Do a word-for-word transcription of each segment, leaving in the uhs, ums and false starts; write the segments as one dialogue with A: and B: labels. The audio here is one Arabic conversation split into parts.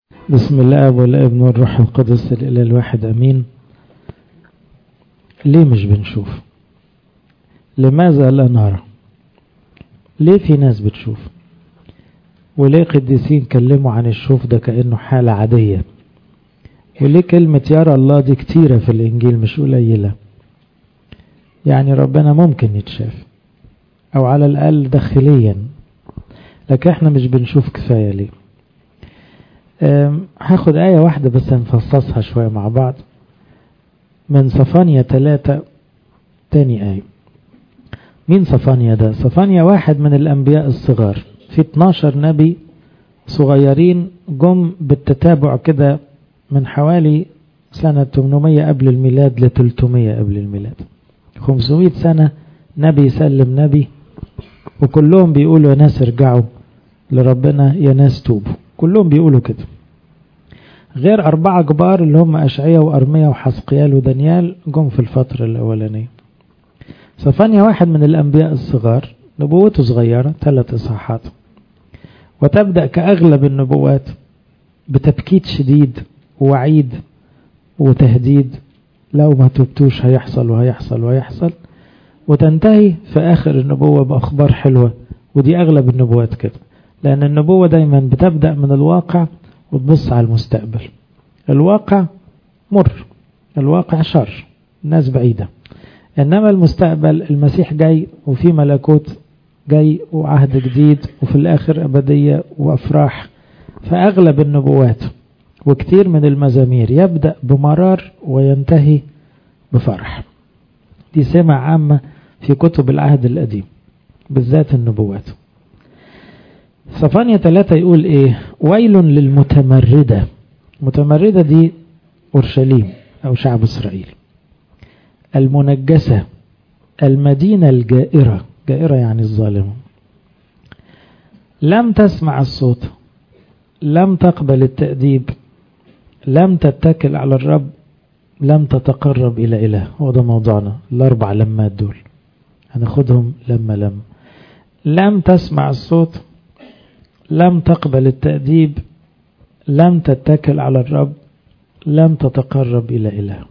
A: بسم الله والابن والروح القدس الإله الواحد أمين. ليه مش بنشوف؟ لماذا لا نرى؟ ليه في ناس بتشوف؟ وليه قديسين كلموا عن الشوف ده كأنه حالة عادية؟ وليه كلمة يرى الله دي كتيرة في الإنجيل مش قليلة؟ يعني ربنا ممكن يتشاف أو على الأقل داخليا، لكن احنا مش بنشوف كفاية. ليه؟ هاخد آية واحدة بس هنفصصها شوية مع بعض من صفانيا ثلاثة. تاني آية. مين صفانيا ده؟ صفانيا واحد من الأنبياء الصغار، في اتناشر نبي صغيرين جم بالتتابع كده من حوالي سنة ثمانمائة قبل الميلاد ل ثلاثمائة قبل الميلاد، خمسمائة سنة نبي يسلم نبي، وكلهم بيقولوا يا ناس ارجعوا لربنا، يا ناس توبوا، كلهم بيقولوا كده، غير أربعة كبار اللي هم أشعياء وأرميا وحسقيال ودانيال جم في الفترة الأولانية. صفانيا واحد من الأنبياء الصغار، نبوته صغيرة ثلاث إصحاحات، وتبدأ كأغلب النبوات بتبكيت شديد ووعيد وتهديد، لو ما تبتوش هيحصل وهيحصل وهيحصل، وتنتهي في آخر النبوة بأخبار حلوة. ودي أغلب النبوات كده، لأن النبوة دايما بتبدأ من الواقع وتبص على المستقبل. الواقع مر، الواقع شر، الناس بعيدة، إنما المستقبل المسيح جاي وفي ملكوت جاي وعهد جديد وفي الآخر أبدية وأفراح. فأغلب النبوات وكتير من المزامير يبدأ بمرار وينتهي بفرح. دي سمة عامة في كتب العهد القديم بالذات النبوات. صفانيا ثلاثة يقول ايه؟ ويل للمتمردة. متمردة دي أورشليم أو شعب إسرائيل، المنجسة، المدينة الجائرة، جائرة يعني الظالمة، لم تسمع الصوت، لم تقبل التأديب، لم تتكل على الرب، لم تتقرب إلى إله. هو ده موضوعنا، الأربع لمات دول هناخدهم لما لم لم تسمع الصوت، لم تقبل التأديب، لم تتكل على الرب، لم تتقرب إلى إله.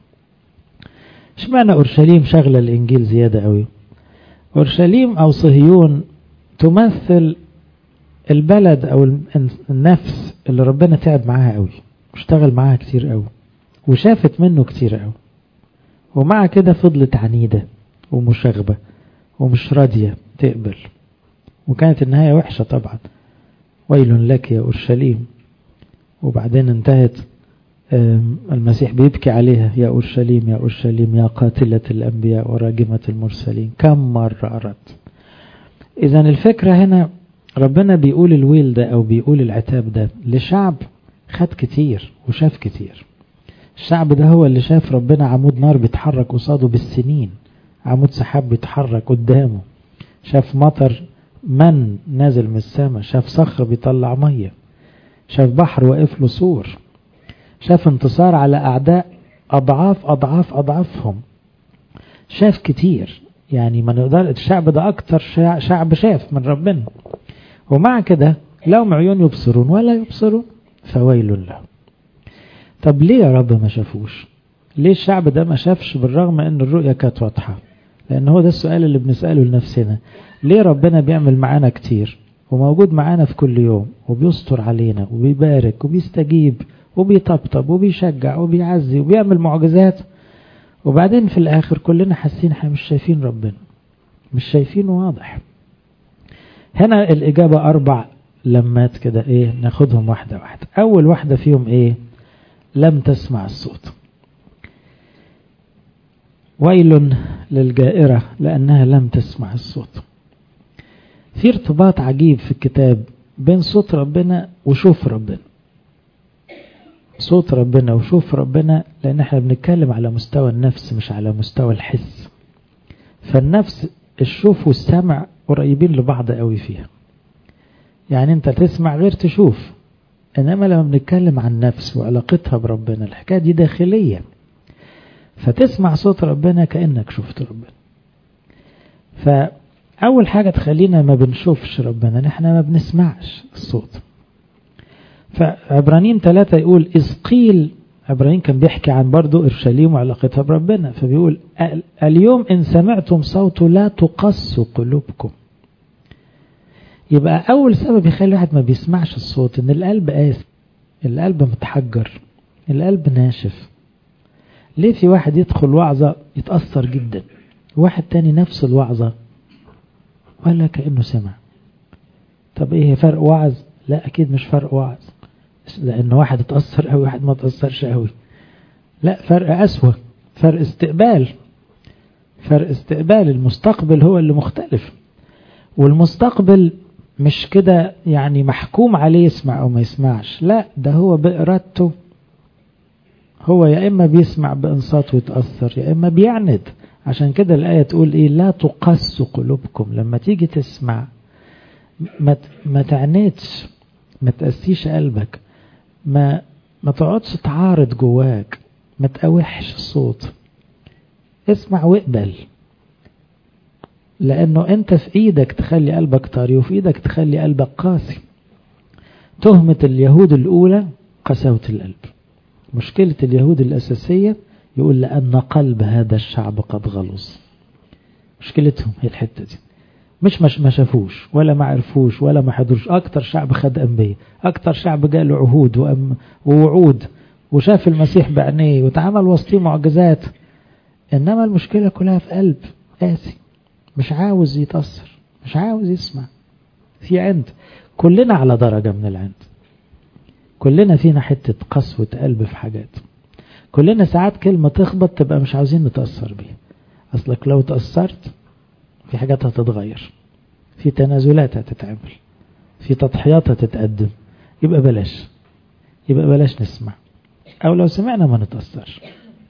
A: اشمعنى أورشليم شغلة الإنجيل زيادة قوي؟ أورشليم أو صهيون تمثل البلد أو النفس اللي ربنا تعب معاها قوي واشتغل معاها كتير قوي وشافت منه كتير قوي، ومع كده فضلت عنيدة ومشاغبة ومش راضية تقبل، وكانت النهاية وحشة طبعا. ويل لك يا أورشليم. وبعدين انتهت المسيح بيبكي عليها، يا أورشليم يا أورشليم يا قاتلة الأنبياء وراجمة المرسلين، كم مرة أردت. إذن الفكرة هنا ربنا بيقول الويل ده أو بيقول العتاب ده لشعب خد كتير وشاف كتير. الشعب ده هو اللي شاف ربنا عمود نار بيتحرك قصاده بالسنين، عمود سحاب بيتحرك قدامه، شاف مطر من نازل من السماء، شاف صخر بيطلع مية، شاف بحر واقف له سور، شاف انتصار على أعداء أضعاف أضعاف أضعافهم، شاف كتير. يعني ما نقدر، الشعب ده أكتر شعب شاف من ربنا، ومع كده لهم عيون يبصرون ولا يبصرون فويل له. طب ليه يا رب ما شافوش؟ ليه الشعب ده ما شافش بالرغم ان الرؤية كانت واضحة؟ لأن هو ده السؤال اللي بنسأله لنفسنا. ليه ربنا بيعمل معانا كتير وموجود معانا في كل يوم وبيستر علينا وبيبارك وبيستجيب وبيطبطب وبيشجع وبيعزي وبيعمل معجزات، وبعدين في الآخر كلنا حاسين احنا مش شايفين ربنا، مش شايفين واضح؟ هنا الإجابة أربع لمات كده، إيه ناخدهم واحدة واحدة. أول واحدة فيهم إيه؟ لم تسمع الصوت. ويل للجائرة لأنها لم تسمع الصوت. في ارتباط عجيب في الكتاب بين صوت ربنا وشوف ربنا. صوت ربنا وشوف ربنا، لأن احنا بنتكلم على مستوى النفس مش على مستوى الحس. فالنفس الشوف والسمع قريبين لبعض قوي فيها، يعني انت تسمع غير تشوف. انما لما بنتكلم عن النفس وعلاقتها بربنا الحكاية دي داخلية، فتسمع صوت ربنا كأنك شفت ربنا. فأول حاجة تخلينا ما بنشوفش ربنا نحن ما بنسمعش الصوت. فعبرانيين ثلاثة يقول إذ قيل، عبرانيين كان بيحكي عن برضو إورشليم وعلاقتها بربنا، فبيقول اليوم إن سمعتم صوته لا تقسوا قلوبكم. يبقى أول سبب يخلي واحد ما بيسمعش الصوت إن القلب قاسي، القلب متحجر، القلب ناشف. ليه في واحد يدخل وعظة يتأثر جدا، واحد تاني نفس الوعظة ولا كأنه سمع؟ طب ايه فرق وعظ؟ لا اكيد مش فرق وعظ، لان واحد اتأثر قوي واحد ما اتأثرش قوي. لا، فرق اسوأ، فرق استقبال، فرق استقبال. المستقبل هو اللي مختلف، والمستقبل مش كده يعني محكوم عليه يسمع او ما يسمعش، لا ده هو بإرادته، هو يا اما بيسمع بانصات ويتأثر يا اما بيعند. عشان كده الآية تقول ايه؟ لا تقسوا قلوبكم. لما تيجي تسمع ما ما تعنيتش، ما تقسيش قلبك، ما ما تقعدش تعارض جواك، ما تقاوحش الصوت، اسمع واقبل. لانه انت في ايدك تخلي قلبك طري وفي ايدك تخلي قلبك قاسي. تهمة اليهود الاولى قساوة القلب. مشكلة اليهود الاساسية يقول لان قلب هذا الشعب قد غلظ. مشكلتهم هي الحتة دي، مش مش ما شافوش ولا ما عرفوش ولا ما حضروش. اكتر شعب خد انبياء، اكتر شعب جاله عهود ووعود وشاف المسيح بعينيه وتعامل وسطيه معجزات، انما المشكلة كلها في قلب قاسي، مش عاوز يتأثر، مش عاوز يسمع. في عند، كلنا على درجة من العند، كلنا فينا حتة قسوة قلب في حاجات، كلنا ساعات كلمة تخبط تبقى مش عاوزين نتأثر بيها. اصلك لو تأثرت في حاجات هتتغير، في تنازلات هتتعمل، في تضحيات هتتقدم، يبقى بلاش، يبقى بلاش نسمع، او لو سمعنا ما نتأثرش.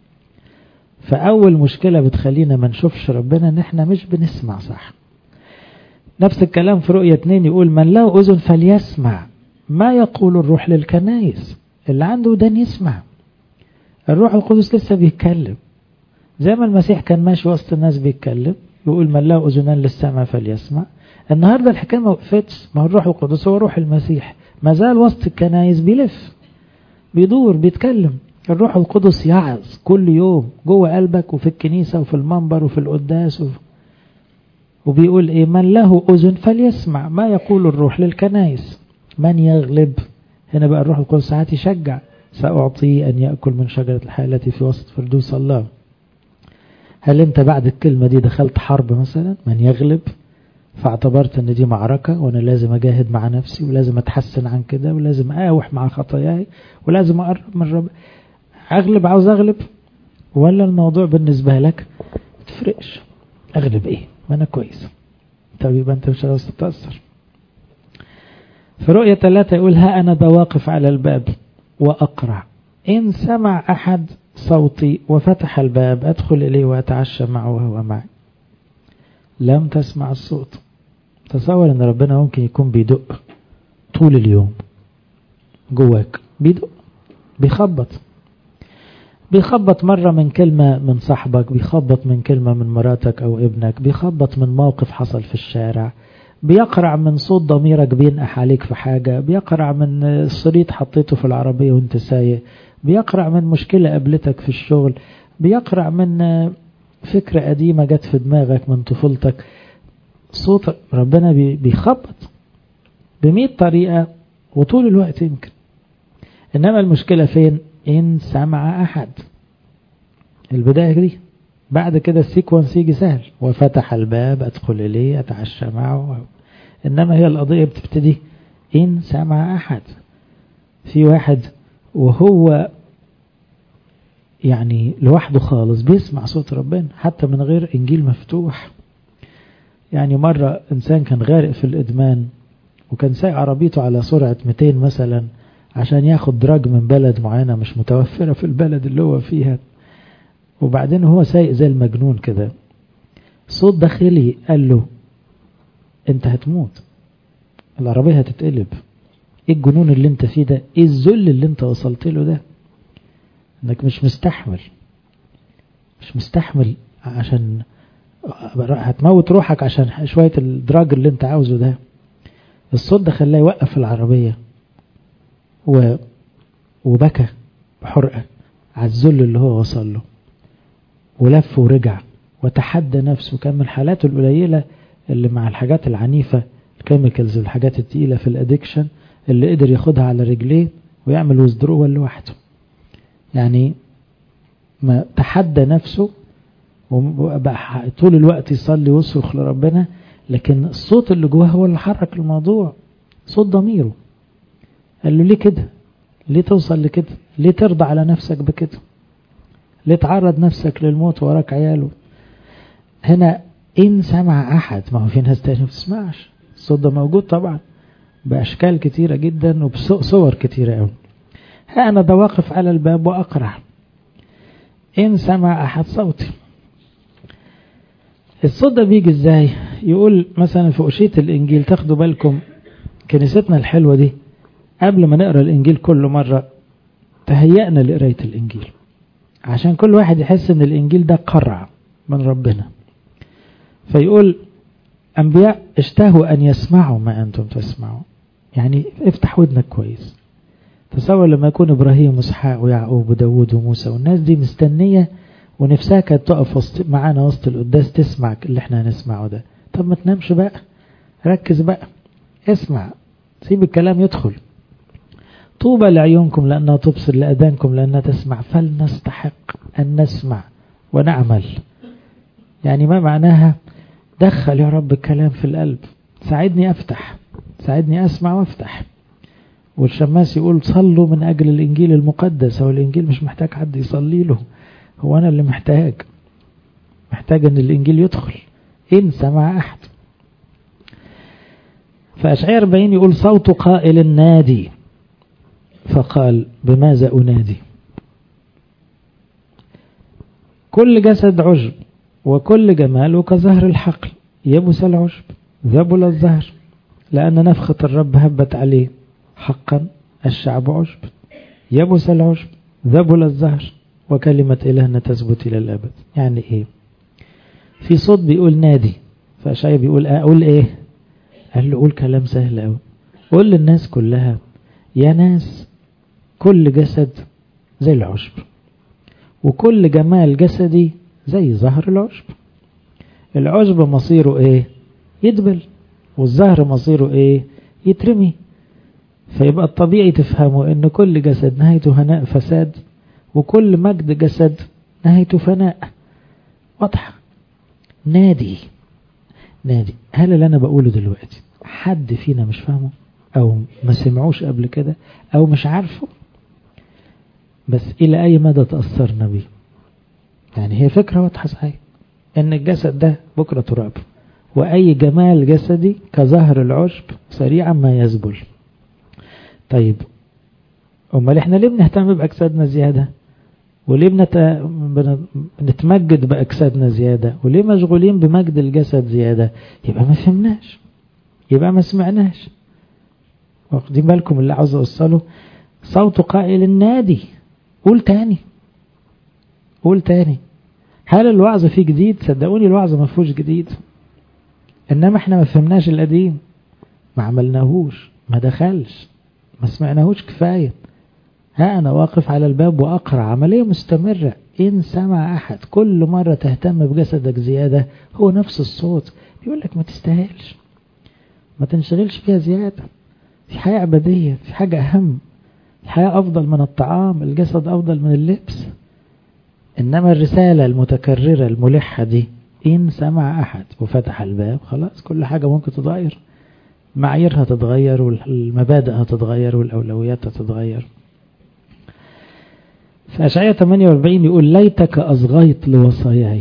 A: فاول مشكلة بتخلينا ما نشوفش ربنا ان احنا مش بنسمع صح. نفس الكلام في رؤية اتنين يقول من له اذن فليسمع ما يقول الروح للكنائس. اللي عنده ودان يسمع. الروح القدس لسه بيتكلم، زي ما المسيح كان ماشي وسط الناس بيتكلم، يقول من له اذنان للسمع فليسمع. النهارده الحكايه ما وقفتش، ما هو الروح القدس هو روح المسيح، ما زال وسط الكنائس بيلف بيدور بيتكلم. الروح القدس يعظ كل يوم جوه قلبك وفي الكنيسه وفي المنبر وفي القداس وفي وبيقول ايه؟ من له اذن فليسمع ما يقول الروح للكنائس. من يغلب، هنا بقى الروح القدس ساعات يشجع، سأعطيه أن يأكل من شجرة الحياة التي في وسط فردوس الله. هل انت بعد الكلمة دي دخلت حرب مثلا؟ من يغلب، فاعتبرت ان دي معركة وانا لازم اجاهد مع نفسي ولازم اتحسن عن كده ولازم اقاوح مع خطاياي ولازم اقرب من رب. اغلب، عاوز اغلب، ولا الموضوع بالنسبة لك تفرقش؟ اغلب ايه؟ ما انا كويس. طب يبقى انت مش عاوز تتأثر. في رؤية ثلاثة يقول ها انا بواقف على الباب واقرع، ان سمع احد صوتي وفتح الباب أدخل إليه وأتعشى معه وهو معي. لم تسمع الصوت. تصور أن ربنا ممكن يكون بيدق طول اليوم جواك، بيدق، بيخبط بيخبط مرة من كلمة من صاحبك، بيخبط من كلمة من مراتك أو ابنك، بيخبط من موقف حصل في الشارع، بيقرع من صوت ضميرك بينقح عليك في حاجة، بيقرع من شريط حطيته في العربية وانت سايق، بيقرع من مشكلة قابلتك في الشغل، بيقرع من فكرة قديمة جت في دماغك من طفولتك. صوت ربنا بيخبط بمئة طريقة وطول الوقت يمكن. إنما المشكلة فين؟ إن سمع أحد. البداية دي، بعد كده السيكونس يجي سهل، وفتح الباب أدخل إليه أتعشى معه. إنما هي القضية بتبتدي إن سمع أحد. في واحد وهو يعني لوحده خالص بيسمع صوت ربنا حتى من غير إنجيل مفتوح. يعني مرة إنسان كان غارق في الإدمان وكان سايق عربيته على سرعة مئتين مثلا عشان ياخد دراج من بلد معينة مش متوفرة في البلد اللي هو فيها، وبعدين هو سايق زي المجنون كده، صوت داخلي قال له انت هتموت، العربية هتتقلب، ايه الجنون اللي انت فيه ده، ايه الذل اللي انت وصلت له ده، انك مش مستحمل مش مستحمل عشان هتموت روحك عشان شوية الدراج اللي انت عاوزه ده. الصوت ده خلاه يوقف العربية و... وبكى بحرقة على الذل اللي هو وصل له، ولف ورجع وتحدى نفسه. كان من حالاته القليلة اللي مع الحاجات العنيفة الكيميكالز والحاجات التقيلة في الادكشن اللي قدر ياخدها على رجليه ويعمل ويزدرول لوحده. يعني ما تحدى نفسه وبقى طول الوقت يصلي ويصرخ لربنا، لكن الصوت اللي جواه هو اللي حرك الموضوع، صوت ضميره قال له ليه كده؟ ليه توصل لكده؟ ليه ترضى على نفسك بكده؟ ليه تعرض نفسك للموت وراك عياله؟ هنا إن سمع أحد، ما هو في ناس تاني ما بتسمعش، الصوت ده موجود طبعا بأشكال كتيرة جدا وبصور كتيرة قوي. ها أنا ده واقف على الباب وأقرع، إن سمع أحد صوتي. الصوت ده بيجي إزاي؟ يقول مثلا في أشية الإنجيل، تاخدوا بالكم كنيستنا الحلوة دي قبل ما نقرأ الإنجيل كل مرة تهيأنا لقراية الإنجيل، عشان كل واحد يحس ان الإنجيل ده قرع من ربنا. فيقول أنبياء اشتهوا أن يسمعوا ما أنتم تسمعوا، يعني افتح ودنك كويس. تصور لما يكون إبراهيم وإسحاق ويعقوب وداود وموسى والناس دي مستنية ونفسها كانت تقف معانا وسط القداس تسمع اللي احنا هنسمعه ده. طب ما تنامش بقى، ركز بقى، اسمع، سيب الكلام يدخل. طوبى لعيونكم لأنها تبصر، لأذانكم لأنها تسمع، فلنستحق أن نسمع ونعمل. يعني ما معناها؟ دخل يا رب الكلام في القلب، ساعدني أفتح، ساعدني أسمع وأفتح. والشماس يقول صلوا من أجل الإنجيل المقدس. هو الإنجيل مش محتاج حد يصلي له، هو أنا اللي محتاج محتاج أن الإنجيل يدخل إن سمع أحد. فأشعياء أربعين يقول صوت قائل نادي، فقال بماذا أنادي؟ كل جسد عجب وكل جمال كظهر الحقل، يبس العشب ذبل الزهر، لأن نفخة الرب هبت عليه، حقا الشعب عشب، يبس العشب ذبل الزهر، وكلمة إلهنا تثبت إلى الأبد. يعني إيه؟ في صوت بيقول نادي، فأشعياء بيقول أقول إيه؟ قال له قول كلام سهل أوي، قول للناس كلها يا ناس كل جسد زي العشب، وكل جمال جسدي زي زهر العشب. العشب مصيره ايه؟ يدبل، والزهر مصيره ايه؟ يترمي. فيبقى الطبيعي تفهموا ان كل جسد نهايته هناء فساد، وكل مجد جسد نهايته فناء. واضحة؟ نادي نادي. هل اللي انا بقوله دلوقتي حد فينا مش فاهمه او ما سمعوش قبل كده او مش عارفه؟ بس الى اي مدى تأثرنا بيه؟ يعني هي فكرة واضحة صحيح ان الجسد ده بكرة تراب، واي جمال جسدي كظهر العشب سريعا ما يذبل. طيب امال احنا ليه بنهتم باجسادنا زيادة؟ وليه بنت... بنتمجد باجسادنا زيادة؟ وليه مشغولين بمجد الجسد زيادة؟ يبقى ما فهمناش، يبقى ما سمعناش. واخدين بالكم اللي عاوز اوصله؟ صوت قائل النادي. قول تاني، قول تاني. هل الوعظ فيه جديد؟ صدقوني الوعظ ما فيهوش جديد، انما احنا ما فهمناش القديم، ما عملناهوش، ما دخلش، ما سمعناهوش كفاية. ها انا واقف على الباب واقرع، عملية مستمرة. ان سمع احد، كل مرة تهتم بجسدك زيادة هو نفس الصوت بيقول لك ما تستاهلش، ما تنشغلش فيها زيادة، في حياة أبدية، في حاجة أهم، الحياة أفضل من الطعام، الجسد أفضل من اللبس. إنما الرسالة المتكررة الملحة دي إن سمع أحد وفتح الباب، خلاص كل حاجة ممكن تتغير، معاييرها تتغير والمبادئ هتتغير والأولويات هتتغير. في أشعياء ثمانية وأربعين يقول ليتك أصغيت لوصاياي.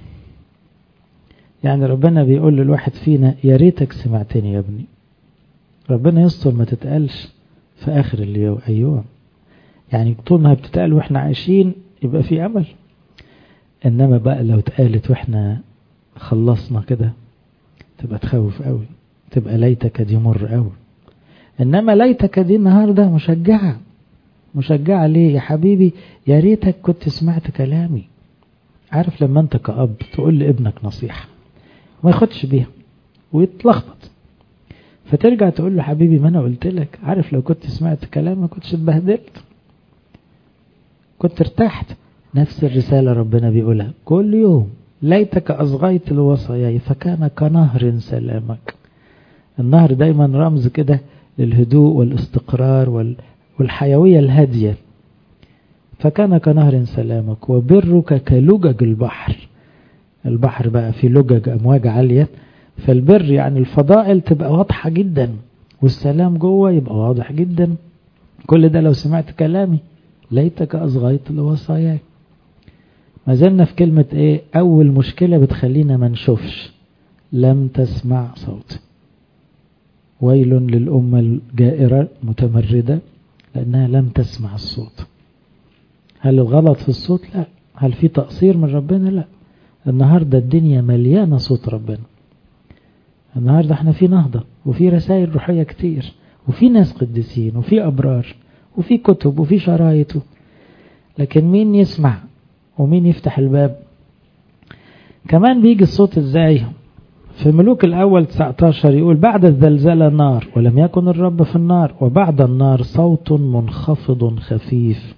A: يعني ربنا بيقول للواحد فينا يا ريتك سمعتني يا ابني. ربنا يستر ما تتقالش في آخر اليوم أيوة، يعني طول ما بتتقال وإحنا عايشين يبقى في أمل. إنما بقى لو اتقالت وإحنا خلصنا كده تبقى تخوف قوي، تبقى ليتك دي مر قوي. إنما ليتك دي النهاردة مشجعة. مشجعة ليه يا حبيبي؟ يا ريتك كنت سمعت كلامي. عارف لما أنت كأب تقول لابنك نصيحة وما ياخدش بيها ويتلخبط، فترجع تقول له حبيبي ما أنا قلت لك، عارف لو كنت سمعت كلام ما كنتش اتبهدلت، كنت ارتحت. نفس الرسالة ربنا بيقولها كل يوم، ليتك أصغيت لوصاياي فكان كنهر سلامك. النهر دايما رمز كده للهدوء والاستقرار والحيوية الهادية. فكان كنهر سلامك وبرك كلجج البحر. البحر بقى في لجج أمواج عالية، فالبر يعني الفضائل تبقى واضحة جدا، والسلام جوه يبقى واضح جدا. كل ده لو سمعت كلامي، ليتك أصغيت لوصاياي. ما زلنا في كلمة ايه؟ أول مشكلة بتخلينا ما نشوفش، لم تسمع صوتي. ويل للأمة الجائرة متمردة لأنها لم تسمع الصوت. هل الغلط في الصوت؟ لا. هل في تقصير من ربنا؟ لا. النهاردة الدنيا مليانة صوت ربنا. النهاردة احنا في نهضة، وفي رسائل روحية كتير، وفي ناس قديسين، وفي أبرار، وفي كتب، وفي شرايط. لكن مين يسمع ومين يفتح الباب؟ كمان بيجي الصوت ازاي؟ في ملوك الأول تسعة عشر يقول بعد الزلزلة نار ولم يكن الرب في النار، وبعد النار صوت منخفض خفيف.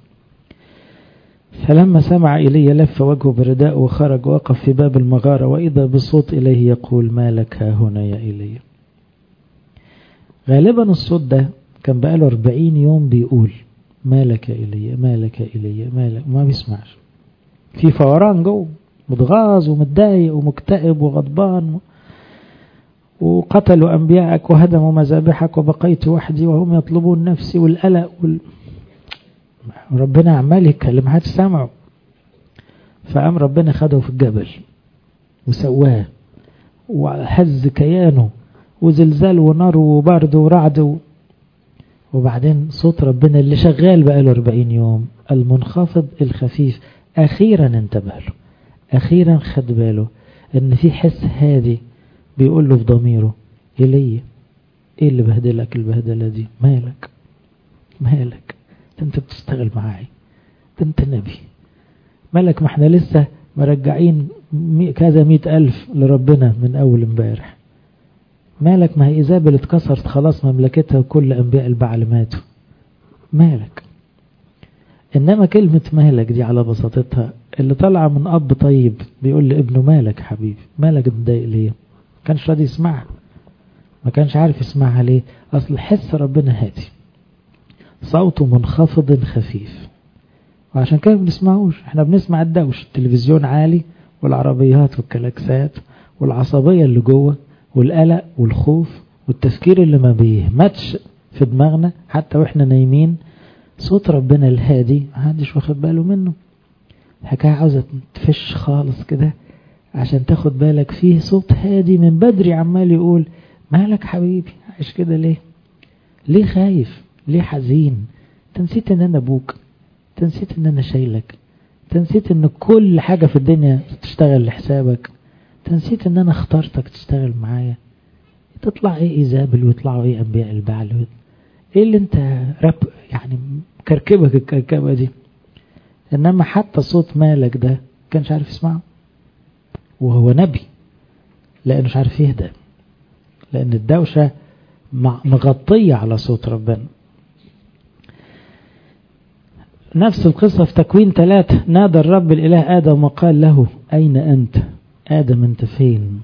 A: فلما سمع إيليا لف وجهه برداء وخرج وقف في باب المغارة، وإذا بصوت إليه يقول ما لك ها هنا يا إيليا. غالبا الصوت ده كان بقاله أربعين يوم بيقول ما لك يا إيليا، ما لك يا إيليا، ما لك، ما بيسمعش. في فوران جوه، متغاظ ومتضايق ومكتئب وغضبان، وقتلوا أنبياءك وهدموا مذابحك وبقيت وحدي وهم يطلبون نفسي، والقلق وال... ربنا عمال يتكلم حد سمعه. فقام ربنا خده في الجبل وسواه وهز كيانه، وزلزال ونار وبرد ورعد. وبعدين صوت ربنا اللي شغال بقاله أربعين يوم، المنخفض الخفيف، أخيرا انتبه له، أخيرا خد باله ان في حس هادي بيقول له في ضميره إيليا ايه اللي بهدلك البهدلة دي؟ مالك مالك؟ انت بتشتغل معاي، انت نبي، مالك؟ ما احنا لسه مرجعين كذا مئة ألف لربنا من أول امبارح. مالك؟ ما هي إيزابل اتكسرت خلاص مملكتها وكل أنبياء البعل ماتوا. مالك؟ إنما كلمة مالك دي على بساطتها اللي طالعة من أب طيب بيقول لابنه مالك حبيبي، مالك متضايق ليه؟ ما كانش راضي يسمعها، ما كانش عارف يسمعها ليه؟ أصل حس ربنا هادي، صوته منخفض خفيف، وعشان كده بنسمعوش. احنا بنسمع الدوش، التلفزيون عالي والعربيات والكلاكسات والعصبية اللي جوه والقلق والخوف والتفكير اللي ما بيهمتش في دماغنا حتى واحنا نايمين. صوت ربنا الهادي محدش واخد باله منه. الحكاية عاوزة تفش خالص كده عشان تاخد بالك. فيه صوت هادي من بدري عمال يقول مالك حبيبي عايش كده ليه؟ ليه خايف؟ ليه حزين؟ تنسيت ان انا ابوك، تنسيت ان انا شايلك، تنسيت ان كل حاجة في الدنيا تشتغل لحسابك، تنسيت ان انا اخترتك تشتغل معايا. تطلع ايه إيزابل ويطلعوا ايه انبياء البعل؟ ايه اللي انت رب يعني كركبك الكركبة دي؟ انما حتى صوت مالك ده كانش عارف يسمعه، وهو نبي، لانه مش عارف يهدى، لان الدوشة مغطية على صوت ربنا. نفس القصة في تكوين ثلاثة، نادى الرب الإله آدم وقال له أين أنت؟ آدم أنت فين؟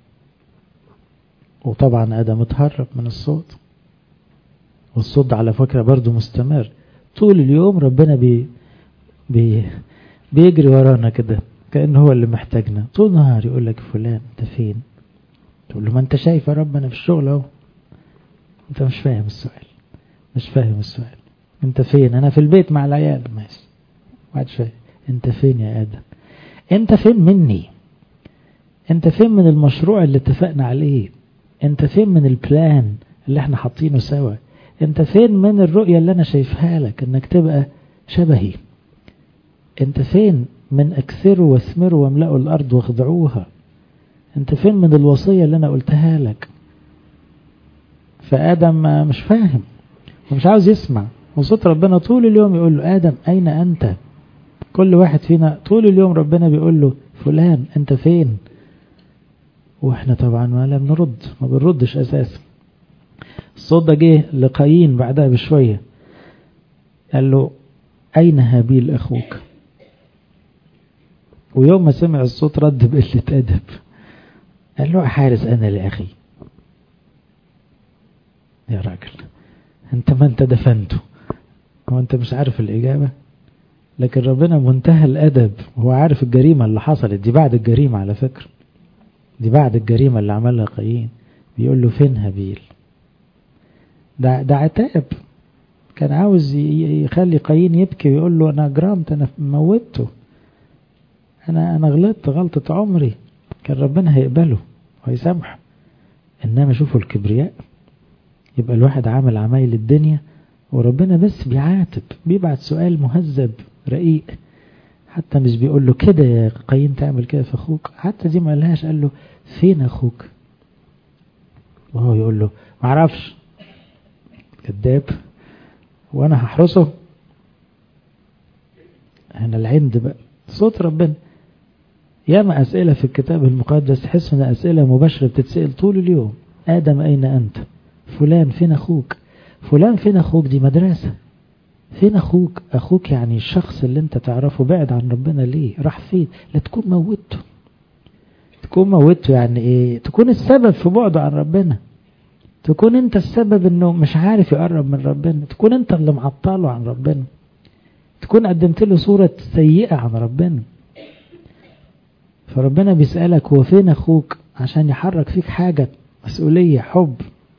A: وطبعا آدم اتهرب من الصوت، والصوت على فكرة برضو مستمر طول اليوم. ربنا بي بي بيجري ورانا كده كأنه هو اللي محتاجنا طول نهار، يقول لك فلان أنت فين؟ تقول له ما أنت شايف يا رب أنا في الشغل أهو. أنت مش فاهم السؤال، مش فاهم السؤال. أنت فين؟ أنا في البيت مع العيال. ماشي، واحد فاهم. أنت فين يا آدم؟ أنت فين مني؟ أنت فين من المشروع اللي اتفقنا عليه؟ أنت فين من البلان اللي احنا حاطينه سوا؟ أنت فين من الرؤية اللي أنا شايفها لك أنك تبقى شبهي؟ أنت فين من أكثروا واثمروا واملأوا الأرض واخضعوها؟ أنت فين من الوصية اللي أنا قلتها لك؟ فآدم مش فاهم ومش عاوز يسمع، وصوت ربنا طول اليوم يقول له آدم أين أنت؟ كل واحد فينا طول اليوم ربنا بيقول له فلان أنت فين؟ وإحنا طبعا ما لم نرد، ما بنردش أساسا. الصوت ده جه لقايين بعدها بشوية، قال له أين هابيل أخوك؟ ويوم ما سمع الصوت رد بقلة أدب، قال له أحارس أنا لأخي. يا راجل أنت ما أنت دفنته، هو أنت مش عارف الإجابة؟ لكن ربنا منتهى الأدب، هو عارف الجريمة اللي حصلت دي بعد الجريمة على فكرة، دي بعد الجريمة اللي عملها قايين. بيقول له فين هابيل؟ ده, ده عتاب، كان عاوز يخلي قايين يبكي ويقول له أنا جرمت، أنا موتته، أنا أنا غلطت غلطة عمري، كان ربنا هيقبله ويسامحه. إنما شوفوا الكبرياء، يبقى الواحد عامل عمايل الدنيا وربنا بس بيعاتب، بيبعت سؤال مهذب رقيق، حتى مش بيقول له كده يا قايين تعمل كده في أخوك، حتى دي ما قالهاش، قال له فين أخوك؟ وهو يقول له معرفش، كذاب وأنا هحرسه. هنا العند بقى صوت ربنا. ياما أسئلة في الكتاب المقدس تحس إن أسئلة مباشرة بتتسأل طول اليوم. آدم أين أنت؟ فلان فين أخوك؟ فلان فين أخوك؟ دي مدرسة. فين أخوك؟ أخوك يعني الشخص اللي أنت تعرفه بعد عن ربنا ليه؟ راح فين؟ لا تكون موته. تكون موته يعني إيه؟ تكون السبب في بعده عن ربنا، تكون أنت السبب إنه مش عارف يقرب من ربنا، تكون أنت اللي معطله عن ربنا، تكون قدمت له صورة سيئة عن ربنا. فربنا بيسألك هو فين أخوك عشان يحرك فيك حاجة، مسؤولية، حب.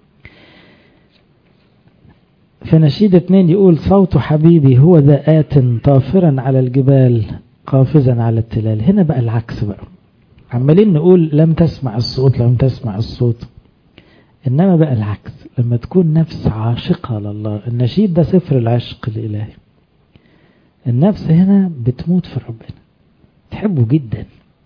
A: في نشيد اتنين يقول صوت حبيبي هو ذا آت طافرا على الجبال قافزا على التلال. هنا بقى العكس بقى، عمالين نقول لم تسمع الصوت لم تسمع الصوت، إنما بقى العكس، لما تكون نفس عاشقة لله. النشيد ده سفر العشق الإلهي، النفس هنا بتموت في ربنا، تحبه جدا،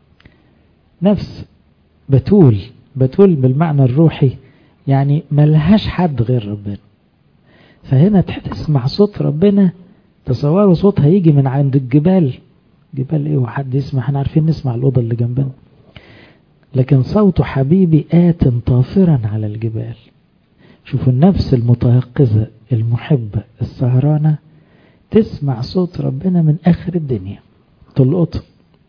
A: نفس بتول، بتول بالمعنى الروحي، يعني ملهاش حد غير ربنا. فهنا تسمع صوت ربنا، تصوروا صوت هيجي من عند الجبال، جبال ايه وحد يسمع؟ احنا عارفين نسمع الأوضة اللي جنبنا، لكن صوت حبيبي آت طافرا على الجبال. شوفوا النفس المتيقظة المحبة السهرانة تسمع صوت ربنا من آخر الدنيا، تلقطه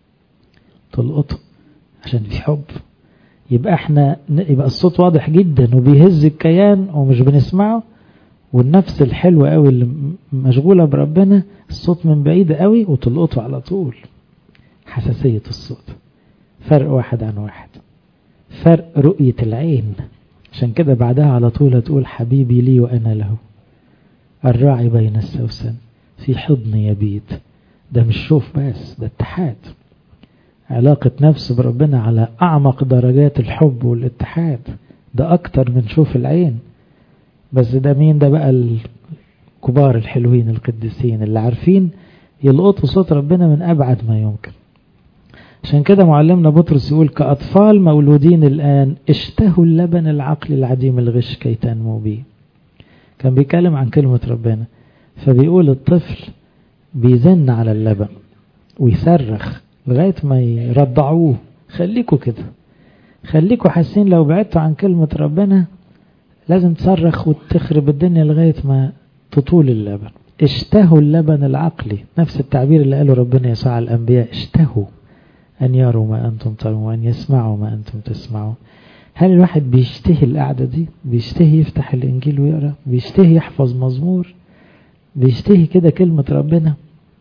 A: تلقطه عشان في حب. يبقى احنا يبقى الصوت واضح جدا وبيهز الكيان ومش بنسمعه، والنفس الحلوة قوي اللي مشغولة بربنا الصوت من بعيد قوي وتلقطه على طول. حساسية الصوت فرق واحد عن واحد، فرق رؤية العين. عشان كده بعدها على طول هتقول حبيبي لي وأنا له، الراعي بين السوسن في حضن يبيت. ده مش شوف بس، ده اتحاد، علاقة نفس بربنا على أعمق درجات الحب والاتحاد، ده أكتر من شوف العين. بس ده مين؟ ده بقى الكبار الحلوين القديسين اللي عارفين يلقطوا صوت ربنا من أبعد ما يمكن. عشان كده معلمنا بطرس يقول كأطفال مولودين الآن اشتهوا اللبن العقل العديم الغش كي تنمو به. كان بيتكلم عن كلمة ربنا، فبيقول الطفل بيزن على اللبن ويصرخ لغاية ما يرضعوه. خليكوا كده، خليكوا حاسين لو بعدتوا عن كلمة ربنا لازم تصرخ وتخرب الدنيا لغاية ما تطول اللبن. اشتهوا اللبن العقلي، نفس التعبير اللي قاله ربنا يسوع على الأنبياء، اشتهوا أن يروا ما أنتم ترون وأن يسمعوا ما أنتم تسمعون. هل الواحد بيشتهي القعدة دي؟ بيشتهي يفتح الإنجيل ويقرأ؟ بيشتهي يحفظ مزمور؟ بيشتهي كده كلمة ربنا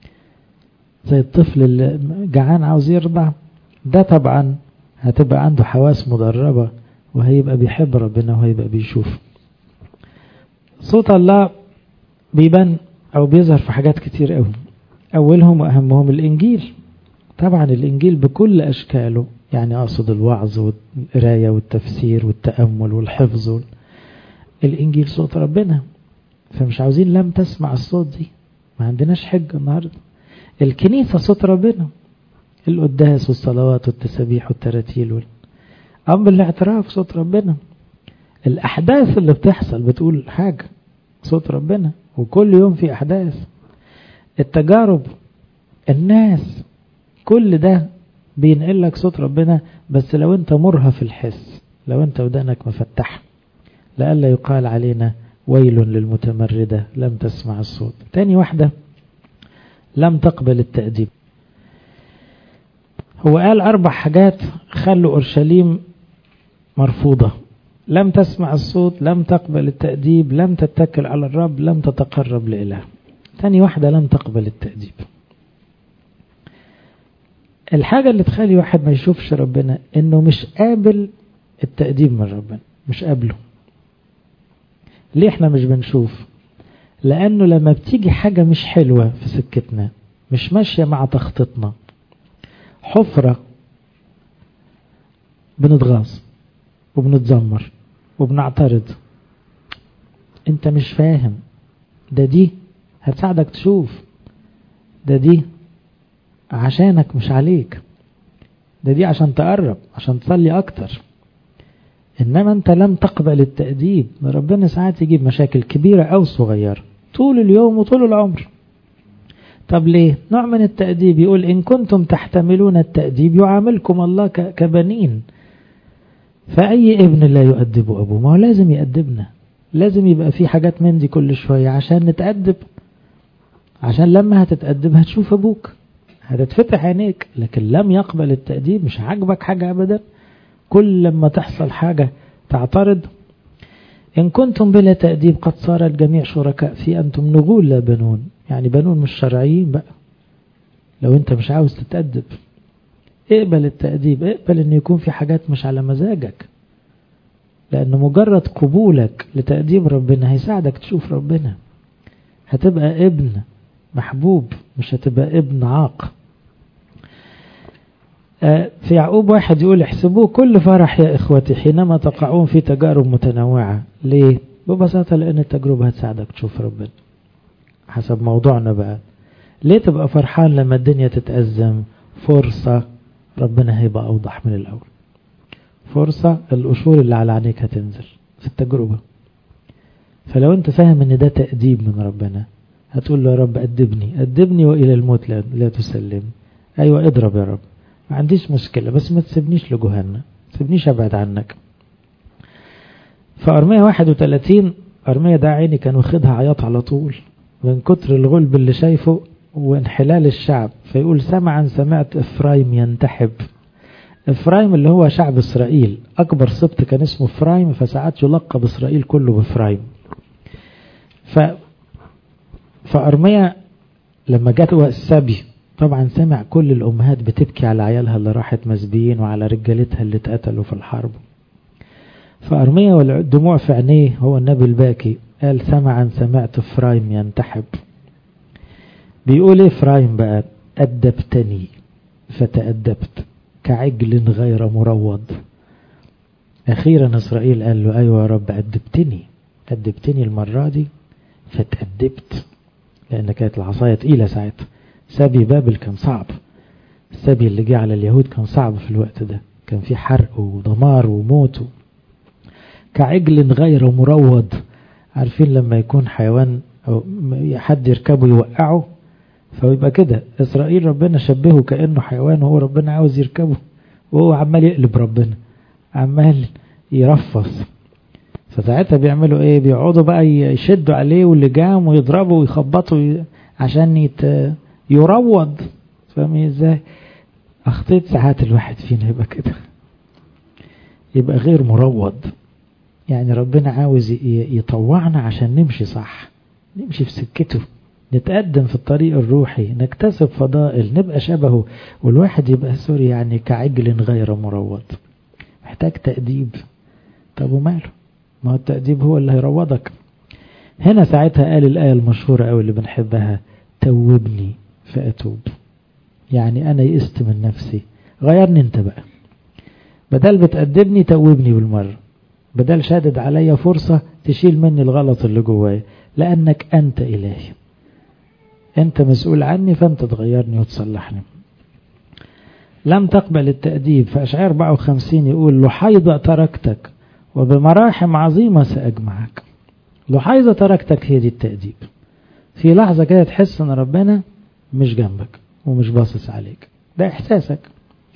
A: زي الطفل اللي جعان عاوز يرضع؟ ده طبعا هتبقى عنده حواس مدربة وهيبقى بيحب ربنا وهيبقى بيشوف. صوت الله بيبان أو بيظهر في حاجات كتير قوي، أولهم وأهمهم الإنجيل. طبعا الإنجيل بكل أشكاله، يعني أقصد الوعظ والقراية والتفسير والتأمل والحفظ. الإنجيل صوت ربنا، فمش عاوزين لم تسمع الصوت دي، ما عندناش حجة النهاردة. الكنيسة صوت ربنا، القداس والصلوات والتسابيح والتراتيل، أم بالاعتراف صوت ربنا. الأحداث اللي بتحصل بتقول حاجة، صوت ربنا، وكل يوم في أحداث، التجارب، الناس، كل ده بينقل لك صوت ربنا. بس لو انت مرهف الحس، لو انت ودانك مفتح، لئلا يقال علينا ويل للمتمردة لم تسمع الصوت. تاني واحدة لم تقبل التأديب. هو قال أربع حاجات خلوا أورشليم مرفوضة: لم تسمع الصوت، لم تقبل التأديب، لم تتكل على الرب، لم تتقرب لإله. تاني واحدة لم تقبل التأديب. الحاجة اللي تخلي واحد ما يشوفش ربنا انه مش قابل التأديب من ربنا، مش قابله. ليه احنا مش بنشوف؟ لانه لما بتيجي حاجة مش حلوة في سكتنا، مش ماشية مع تخطيطنا، حفرة، بنتغاظ وبنتذمر وبنعترض. انت مش فاهم، ده دي هتساعدك تشوف، ده دي عشانك مش عليك، ده دي عشان تقرب، عشان تصلي اكتر. انما انت لم تقبل التأديب. ربنا ساعات يجيب مشاكل كبيرة او صغيرة طول اليوم وطول العمر. طب ليه؟ نوع من التأديب. يقول إن كنتم تحتملون التأديب يعاملكم الله كبنين. فأي ابن لا يؤدب أبوه؟ ما هو لازم يأدبنا، لازم يبقى في حاجات من دي كل شوية عشان نتأدب، عشان لما هتتأدب هتشوف أبوك، هتتفتح عينيك. لكن لم يقبل التأديب، مش عاجبك حاجة أبدا، كل لما تحصل حاجة تعترض. إن كنتم بلا تأديب قد صار الجميع شركاء في أنتم نغول لا بنون. يعني بنون مش شرعيين بقى. لو أنت مش عاوز تتأدب اقبل التأديب، اقبل أن يكون في حاجات مش على مزاجك، لأن مجرد قبولك لتأديب ربنا هيساعدك تشوف ربنا. هتبقى ابن محبوب، مش هتبقى ابن عاق. في يعقوب واحد يقول احسبوه كل فرح يا إخوتي حينما تقعون في تجارب متنوعة. ليه؟ ببساطة لأن التجربة هتساعدك تشوف ربنا. حسب موضوعنا بقى، ليه تبقى فرحان لما الدنيا تتأزم؟ فرصة ربنا هيبقى أوضح من الأول، فرصة القشور اللي على عينيك هتنزل في التجربة. فلو انت فاهم ان ده تأديب من ربنا هتقول له يا رب أدبني أدبني وإلى الموت لا, لا تسلم. أيوة اضرب يا رب، ما عنديش مشكلة، بس ما تسيبنيش لجهنم، ما تسيبنيش أبعد عنك. فأرمية واحد وثلاثين، أرمية ده عيني كان واخدها عياط على طول من كتر الغلب اللي شايفه وانحلال الشعب. فيقول سمعا سمعت إفرايم ينتحب. إفرايم اللي هو شعب إسرائيل، أكبر سبط كان اسمه إفرايم، فساعات يلقب إسرائيل كله بإفرايم. ف... فأرمية لما جات السبي طبعا سمع كل الأمهات بتبكي على عيالها اللي راحت مسبيين وعلى رجالتها اللي اتقتلوا في الحرب. فأرمية والدموع في عينيه، هو النبي الباكي، قال سمعا سمعت إفرايم ينتحب. بيقول إفرايم بقى أدبتني فتأدبت كعجل غير مروض. أخيرا إسرائيل قال له أيوة يا رب أدبتني، أدبتني المرة دي فتأدبت، لأن كانت العصاية تقيلة ساعتها. سبي بابل كان صعب، السبي اللي جه على اليهود كان صعب في الوقت ده، كان في حرق ودمار وموت. كعجل غير مروض، عارفين لما يكون حيوان أو حد يركبه يوقعه، فيبقى كده إسرائيل ربنا شبهه كأنه حيوان وهو ربنا عاوز يركبه، وهو عمال يقلب ربنا، عمال يرفص. فساعتها بيعملوا ايه؟ بيقعدوا بقى يشدوا عليه واللجام ويضربوا ويخبطوا عشان يت... يروض. فاهمين ازاي؟ اخطيت ساعات الواحد فينا يبقى كده، يبقى غير مروض. يعني ربنا عاوز يطوعنا عشان نمشي صح، نمشي في سكته، نتقدم في الطريق الروحي، نكتسب فضائل، نبقى شبهه. والواحد يبقى سوري يعني كعجل غير مروض، محتاج تأديب. طب وماله؟ ما هو التأديب هو اللي هيروضك. هنا ساعتها قال الآية المشهورة أو اللي بنحبها، توبني فأتوب. يعني أنا يئست من نفسي، غيرني انت بقى، بدل بتأدبني توبني بالمرة، بدل شادد عليا فرصة تشيل مني الغلط اللي جواي، لأنك أنت إلهي، أنت مسؤول عني، فأنت تغيرني وتصلحني. لم تقبل التأديب. في أشعياء أربعة وخمسين يقول لحيظة تركتك وبمراحم عظيمة سأجمعك. لحيظة تركتك هي دي التأديب. في لحظة كده تحس ان ربنا مش جنبك ومش باصص عليك، ده احساسك،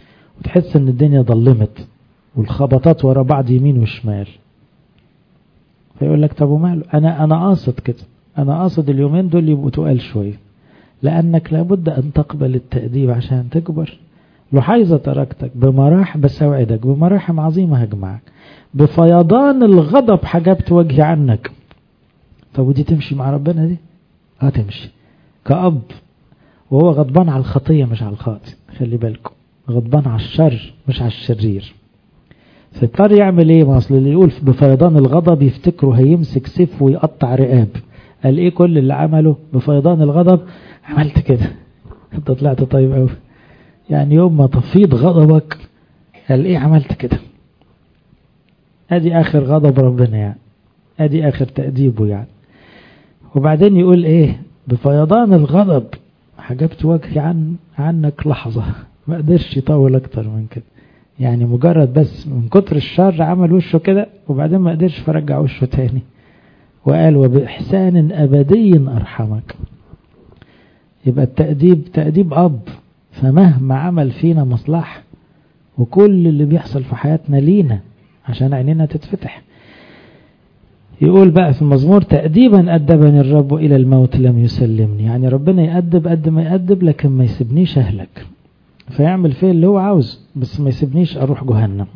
A: وتحس ان الدنيا ضلمت والخبطات ورا بعض يمين وشمال، فيقول لك طب وماله، أنا أنا قاصد كده، أنا قاصد اليومين دول يبقوا تقال شوية، لأنك لابد أن تقبل التأديب عشان تكبر. لحيظة تركتك بمراح، بس أوعدك بمراحم عظيمة هجمعك، بفيضان الغضب حجبت وجهي عنك. طب ودي تمشي مع ربنا دي؟ اه تمشي كأب وهو غضبان على الخطية مش على الخاطئ، خلي بالكم، غضبان على الشر مش على الشرير. فاضطر يعمل ايه؟ ما اصل اللي يقول بفيضان الغضب يفتكره هيمسك سيف ويقطع رقاب. قال ايه كل اللي عمله بفيضان الغضب؟ عملت كده. انت طلعت طيب قوي، يعني يوم ما تفيض غضبك قال ايه عملت كده. ادي اخر غضب ربنا يعني، ادي اخر تأديبه يعني. وبعدين يقول ايه؟ بفيضان الغضب حجبت وجهي عن عنك لحظة. ما قدرش يطول اكتر من كده، يعني مجرد بس من كتر الشر عمل وشه كده، وبعدين ما قدرش فرجع وشه تاني، وقال وبإحسان أبدي أرحمك. يبقى التأديب تأديب أب، فمهما عمل فينا مصلحة، وكل اللي بيحصل في حياتنا لينا عشان عينينا تتفتح. يقول بقى في المزمور تأديبا أدبني الرب إلى الموت لم يسلمني، يعني ربنا يأدب قد ما يأدب لكن ما يسيبنيش أهلك، فيعمل فيه اللي هو عاوز بس ما يسيبنيش أروح جهنم.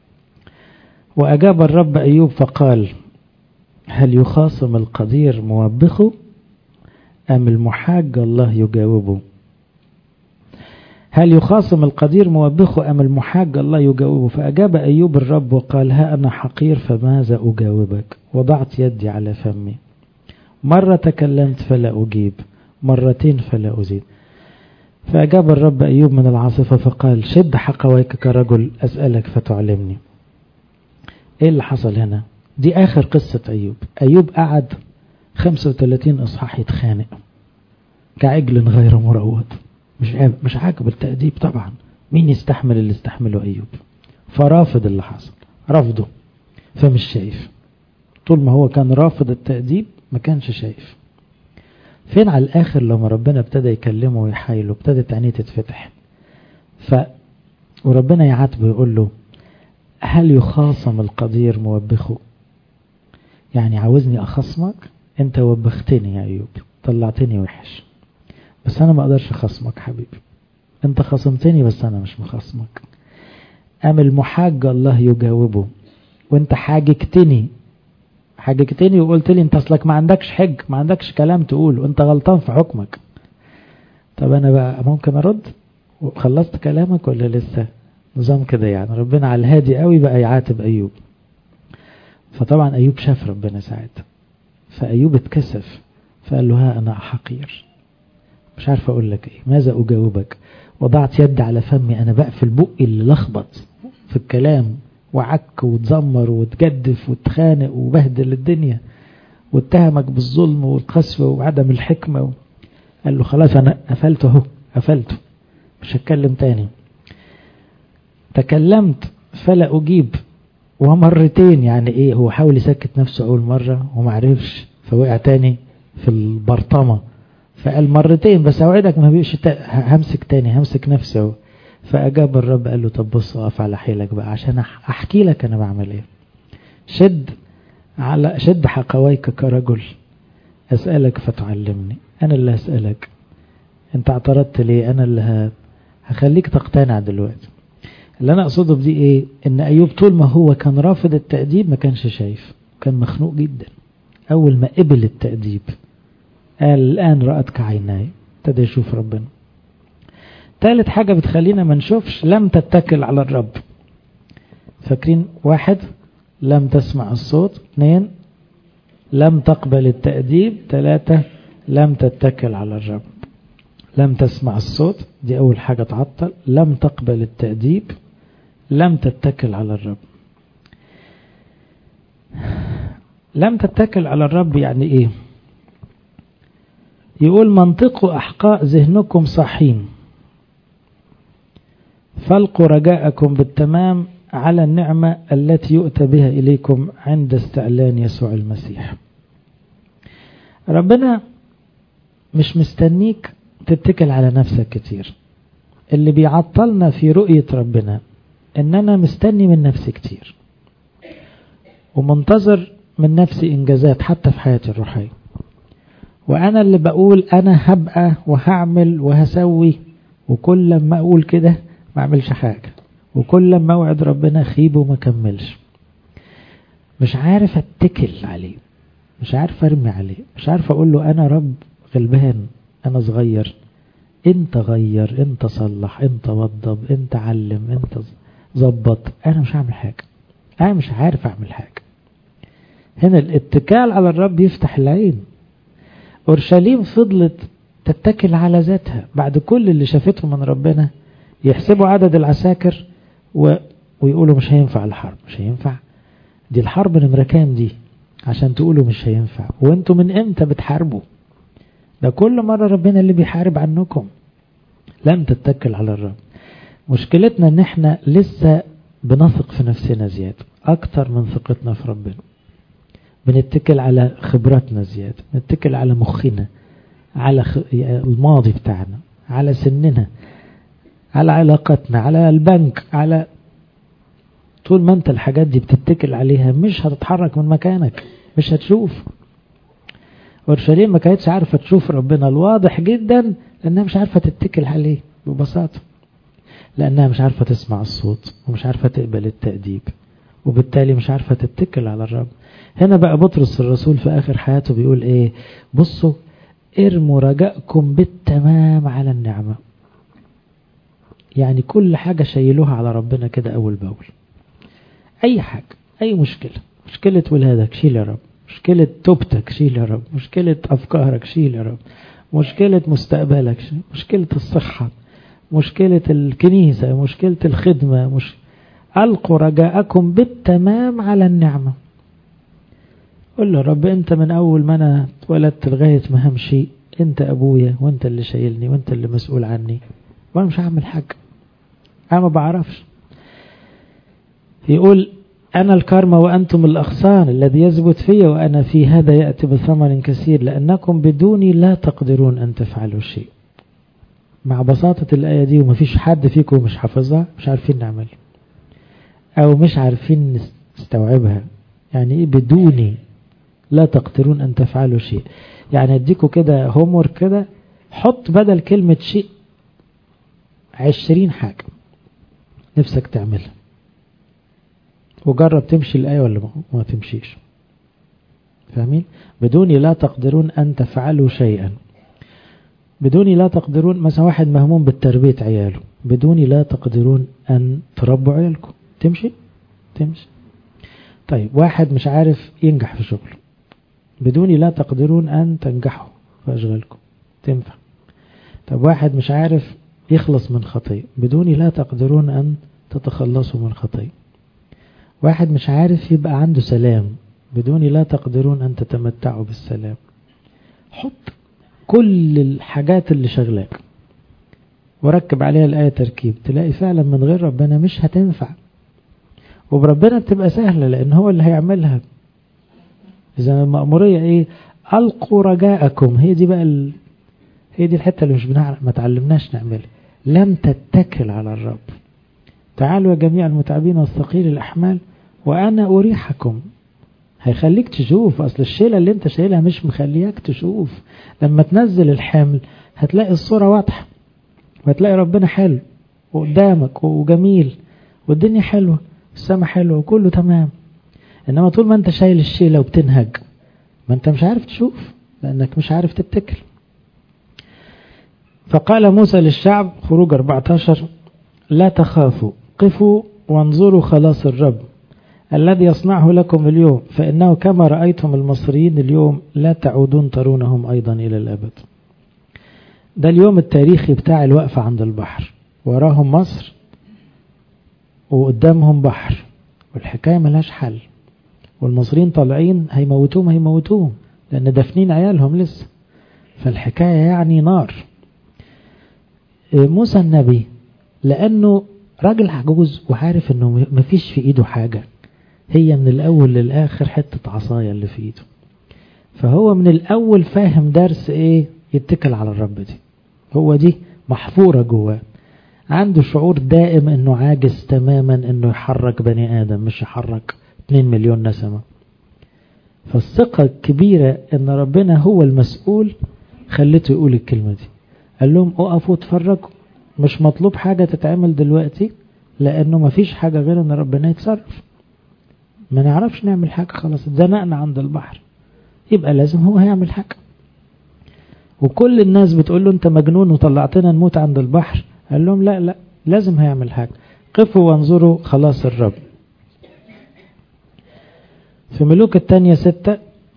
A: وأجاب الرب أيوب فقال هل يخاصم القدير موبخه أم المحاج الله يجاوبه؟ هل يخاصم القدير موبخه أم المحاج الله يجاوبه؟ فأجاب أيوب الرب وقال ها أنا حقير فماذا أجاوبك، وضعت يدي على فمي، مرة تكلمت فلا أجيب، مرتين فلا أزيد. فأجاب الرب أيوب من العاصفة فقال شد حقويك كرجل أسألك فتعلمني. إيه اللي حصل هنا؟ دي آخر قصة أيوب. أيوب قعد خمسة وثلاثين إصحاح يتخانق كعجل غير مروض، مش عاجب مش عاجب التأديب طبعا، مين يستحمل اللي استحمله أيوب؟ فرافض اللي حصل، رفضه، فمش شايف. طول ما هو كان رافض التأديب ما كانش شايف. فين على الآخر لما ربنا ابتدى يكلمه ويحايله ابتدت عينيه تتفتح، ف وربنا يعاتبه يقول له هل يخاصم القدير موبخه؟ يعني عاوزني أخصمك؟ انت وبختني يا أيوب، طلعتني وحش، بس أنا ما أقدرش أخصمك حبيبي، انت خصمتني بس أنا مش مخصمك. أم المحاج الله يجاوبه؟ وانت حاجكتني حاجكتني وقلت لي انت اصلك ما عندكش حج، ما عندكش كلام تقول، وانت غلطان في حكمك. طب انا بقى ممكن ارد وخلصت كلامك ولا لسه؟ نظام كده يعني. ربنا على الهادي قوي بقى يعاتب أيوب. فطبعا أيوب شاف ربنا ساعتها، فأيوب اتكسف فقال له ها أنا حقير، مش عارف أقول لك إيه، ماذا أجاوبك؟ وضعت يد على فمي، أنا بقفل بقي اللي لخبط في الكلام وعك وتزمر وتجدف وتخانق وبهدل الدنيا واتهمك بالظلم والقسوة وعدم الحكمة. قال له خلاص أنا قفلته اهو، قفلته مش هتكلم تاني. تكلمت فلا أجيب، ومرتين يعني إيه، هو حاول يسكت نفسه أول مرة ومعرفش فوقع تاني في البرطمة، فقال مرتين بس أوعدك ما بيقش همسك تاني، همسك نفسي اهو. فأجاب الرب قال له طب بص أقف على حيلك بقى عشان أحكي لك أنا بعمل إيه. شد على شد حقويك كرجل أسألك فتعلمني. أنا اللي هسألك، أنت اعترضت ليه؟ أنا اللي هخليك تقتنع دلوقتي. اللي أنا أقصده بدي إيه؟ إن أيوب طول ما هو كان رافض التأديب ما كانش شايف، كان مخنوق جدا. أول ما قبل التأديب قال الآن رأتك عيناي، ابتدى يشوف ربنا. ثالث حاجة بتخلينا ما نشوفش، لم تتكل على الرب. فاكرين؟ واحد لم تسمع الصوت، اثنين لم تقبل التأديب، ثلاثة لم تتكل على الرب. لم تسمع الصوت دي أول حاجة تعطل، لم تقبل التأديب، لم تتكل على الرب. لم تتكل على الرب يعني إيه؟ يقول منطقوا أحقاء ذهنكم صحين، فالقوا رجاءكم بالتمام على النعمة التي يؤتى بها إليكم عند استعلان يسوع المسيح. ربنا مش مستنيك تتكل على نفسك كتير. اللي بيعطلنا في رؤية ربنا إن أنا مستني من نفسي كتير ومنتظر من نفسي إنجازات حتى في حياتي الروحية، وأنا اللي بقول أنا هبقى وهعمل وهسوي، وكل لما أقول كده ما أعملش حاجة، وكل لما أوعد ربنا خيبه وما كملش. مش عارف أتكل عليه، مش عارف أرمي عليه، مش عارف أقول له أنا رب غلبان، أنا صغير، أنت غير، أنت صلح، أنت وضب، أنت علم، أنت ظبط. أنا مش هعمل حاجة، أنا مش عارف أعمل حاجة. هنا الاتكال على الرب يفتح العين. أورشليم فضلت تتكل على ذاتها بعد كل اللي شافته من ربنا. يحسبوا عدد العساكر و... ويقولوا مش هينفع الحرب، مش هينفع، دي الحرب نمرة كام دي عشان تقولوا مش هينفع، وانتوا من امتى بتحاربوا؟ ده كل مرة ربنا اللي بيحارب عنكم. لم تتكل على الرب. مشكلتنا ان احنا لسه بنثق في نفسنا زيادة اكتر من ثقتنا في ربنا. بنتكل على خبراتنا زيادة، بنتكل على مخنا، على خ... الماضي بتاعنا، على سننا، على علاقاتنا، على البنك، على طول ما انت الحاجات دي بتتكل عليها مش هتتحرك من مكانك، مش هتشوف. أورشليم ما كانتش عارفة تشوف ربنا الواضح جدا لأنها مش عارفة تتكل عليه ببساطة، لأنها مش عارفة تسمع الصوت ومش عارفة تقبل التأديب، وبالتالي مش عارفة تتكل على الرب. هنا بقى بطرس الرسول في آخر حياته بيقول ايه؟ بصوا، ارموا رجاءكم بالتمام على النعمة. يعني كل حاجة شيلوها على ربنا كده أول بأول. أي حاجة، أي مشكلة، مشكلة ولادك شيل يا رب، مشكلة توبتك شيل يا رب، مشكلة أفكارك شيل يا رب، مشكلة مستقبلك شيل، مشكلة الصحة، مشكلة الكنيسة، مشكلة الخدمة، مش... ألقوا رجاءكم بالتمام على النعمة. قل له رب أنت من أول ما أنا اتولدت لغاية ما همشي أنت أبويا، وأنت اللي شايلني، وأنت اللي مسؤول عني، وأنا مش هعمل حاجة، أنا ما بعرفش. يقول أنا الكرمة وأنتم الأغصان، الذي يثبت فيه وأنا في هذا يأتي بثمر كثير، لأنكم بدوني لا تقدرون أن تفعلوا شيء. مع بساطة الآية دي ومفيش حد فيكم مش حافظها، مش عارفين نعمل أو مش عارفين نستوعبها. يعني إيه بدوني لا تقدرون أن تفعلوا شيء؟ يعني أديكوا كده هومور كده، حط بدل كلمة شيء عشرين حاجة نفسك تعملها، وجرب تمشي الآية ولا ما تمشيش. فاهمين؟ بدوني لا تقدرون أن تفعلوا شيئا. بدوني لا تقدرون، مثلا واحد مهموم بالتربية عياله، بدوني لا تقدرون أن تربوا عيالكم. تمشي؟ تمشي. طيب واحد مش عارف ينجح في شغله، بدوني لا تقدرون أن تنجحوا في أشغالكم. تنفع. طب واحد مش عارف يخلص من خطية، بدوني لا تقدرون أن تتخلصوا من خطية. واحد مش عارف يبقى عنده سلام، بدوني لا تقدرون أن تتمتعوا بالسلام. حط كل الحاجات اللي شغلاك وركب عليها الآية تركيب، تلاقي فعلا من غير ربنا مش هتنفع، وبربنا بتبقى سهلة لأن هو اللي هيعملها. إذا المأمورية إيه؟ ألقوا رجاءكم. هي دي بقى ال... هي دي الحتة اللي مش بنعرف، ما تعلمناش نعملها. لم تتكل على الرب. تعالوا يا جميع المتعبين والثقيل الأحمال وأنا أريحكم. هيخليك تشوف، أصل الشيلة اللي انت شايلها مش مخليك تشوف. لما تنزل الحمل هتلاقي الصورة واضحة، وهتلاقي ربنا حلو وقدامك وجميل، والدنيا حلوة، السماء حلوة، وكله تمام. إنما طول ما انت شايل الشيلة وبتنهج، ما انت مش عارف تشوف لأنك مش عارف تتكل. فقال موسى للشعب، خروج أربعة عشر: لا تخافوا، قفوا وانظروا خلاص الرب الذي يصنعه لكم اليوم، فإنه كما رأيتم المصريين اليوم لا تعودون ترونهم أيضا إلى الأبد. ده اليوم التاريخي بتاع الوقفة عند البحر، وراهم مصر وقدامهم بحر، والحكاية ملهاش حل، والمصريين طالعين هيموتوهم هيموتوهم لأن دفنين عيالهم لسه، فالحكاية يعني نار. موسى النبي لأنه راجل عجوز وعارف أنه مفيش في إيده حاجة، هي من الأول للآخر حتة عصاية اللي في إيده، فهو من الأول فاهم درس إيه؟ يتكل على الرب. دي هو دي محفورة جواه، عنده شعور دائم أنه عاجز تماما أنه يحرك بني آدم، مش يحرك اتنين مليون نسمة. فالثقة الكبيرة ان ربنا هو المسؤول خلته يقول الكلمة دي. قال لهم اقفوا اتفرجوا، مش مطلوب حاجة تتعمل دلوقتي لانه مفيش حاجة غير ان ربنا يتصرف. ما نعرفش نعمل حاجة، خلاص اتزنقنا عند البحر، يبقى لازم هو هيعمل حاجة. وكل الناس بتقول له انت مجنون وطلعتنا نموت عند البحر. قال لهم لا لا، لازم هيعمل حاجة، قفوا وانظروا خلاص الرب. في ملوك الثانية ستة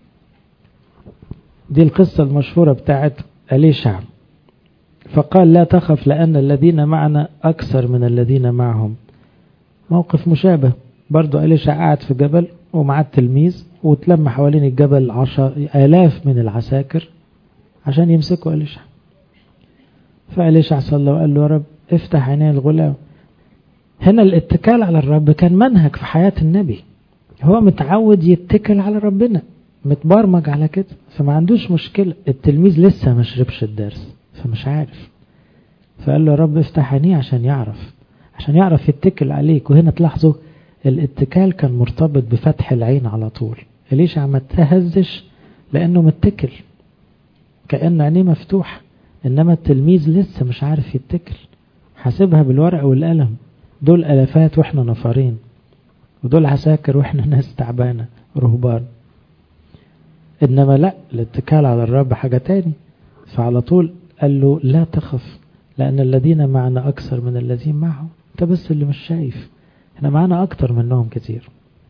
A: دي القصة المشهورة بتاعت أليشع. فقال لا تخف لأن الذين معنا أكثر من الذين معهم. موقف مشابه برضو. أليشع قاعد في جبل ومعاه التلميذ، وتلم حوالين الجبل عشر آلاف من العساكر عشان يمسكوا أليشع. فأليشع صلى وقال له يا رب افتح عيني الغلام. هنا الاتكال على الرب كان منهج في حياة النبي. هو متعود يتكل على ربنا، متبرمج على كده، فما عندوش مشكلة. التلميذ لسه ما شربش الدرس فمش عارف، فقال له يا رب افتح عينيه عشان يعرف عشان يعرف يتكل عليك. وهنا تلاحظوا الاتكال كان مرتبط بفتح العين على طول. أليشع ما تهزش لأنه متكل، كأن عينيه مفتوح. إنما التلميذ لسه مش عارف يتكل، حاسبها بالورق والقلم. دول ألفات وإحنا نفرين، ودول عساكر وإحنا ناس تعبانة رهبان. إنما لا، الاتكال على الرب حاجة تاني. فعلى طول قال له لا تخف لأن الذين معنا أكثر من الذين معهم. أنت بس اللي مش شايف، احنا معنا أكتر منهم كتير.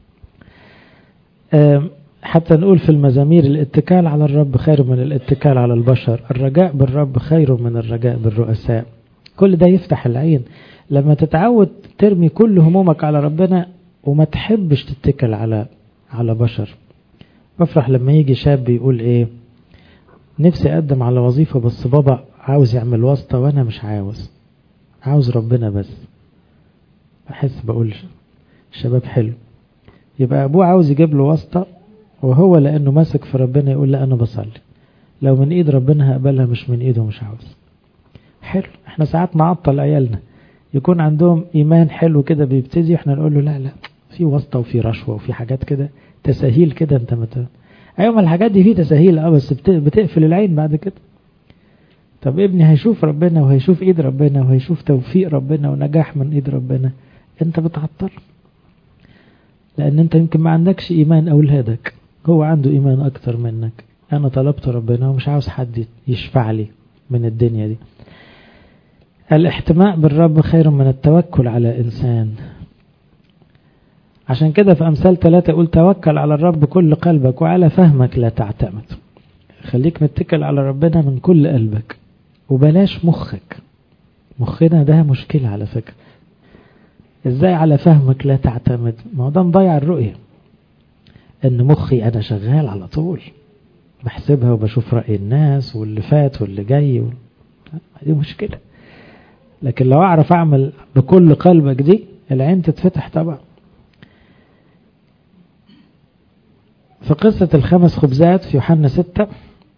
A: حتى نقول في المزامير الاتكال على الرب خير من الاتكال على البشر، الرجاء بالرب خير من الرجاء بالرؤساء. كل ده يفتح العين. لما تتعود ترمي كل همومك على ربنا وما تحبش تتكل على على بشر. بفرح لما يجي شاب يقول ايه، نفسي اقدم على وظيفة بس بابا عاوز يعمل واسطة وانا مش عاوز، عاوز ربنا بس. احس بقول الشباب حلو. يبقى ابوه عاوز يجيب له واسطة، وهو لانه ماسك في ربنا يقول لا انا بصلي، لو من ايد ربنا هقبلها، مش من ايده مش عاوز. حلو. احنا ساعات نعطل عيالنا، يكون عندهم ايمان حلو كده بيبتدي، احنا نقول له لا لا في واسطة وفي رشوة وفي حاجات كده تساهيل كده. انت مت... ايوه الحاجات دي فيه تساهيل اه، بس بت... بتقفل العين بعد كده. طب ابني هيشوف ربنا وهيشوف ايد ربنا وهيشوف توفيق ربنا ونجاح من ايد ربنا، انت بتعطل لان انت يمكن ما عندكش ايمان اولادك، هو عنده ايمان اكتر منك. انا طلبت ربنا ومش عاوز حد يشفع لي من الدنيا دي. الاحتماء بالرب خير من التوكل على انسان. عشان كده في امثال ثلاثة يقول توكل على الرب كل قلبك وعلى فهمك لا تعتمد. خليك متكل على ربنا من كل قلبك وبلاش مخك. مخنا ده مشكلة على فكرة. ازاي على فهمك لا تعتمد؟ ما هو ده مضيع الرؤية. ان مخي انا شغال على طول بحسبها وبشوف رأي الناس واللي فات واللي جاي و... دي مشكلة. لكن لو اعرف اعمل بكل قلبك دي، العين تتفتح طبعا. في قصة الخمس خبزات في يوحنا ستة